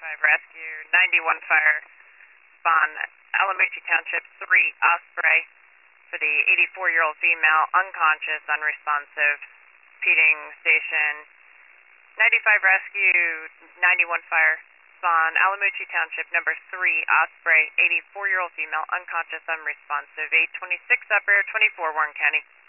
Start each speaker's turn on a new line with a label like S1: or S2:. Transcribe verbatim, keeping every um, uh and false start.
S1: ninety-five rescue, ninety-one fire, spawn, Alamucci Township, three Osprey for the eighty-four-year-old female, unconscious, unresponsive, feeding station, ninety-five rescue, ninety-one fire, spawn, Alamucci Township, number three Osprey, eighty-four-year-old female, unconscious, unresponsive, eight twenty-six upper, twenty-four Warren County.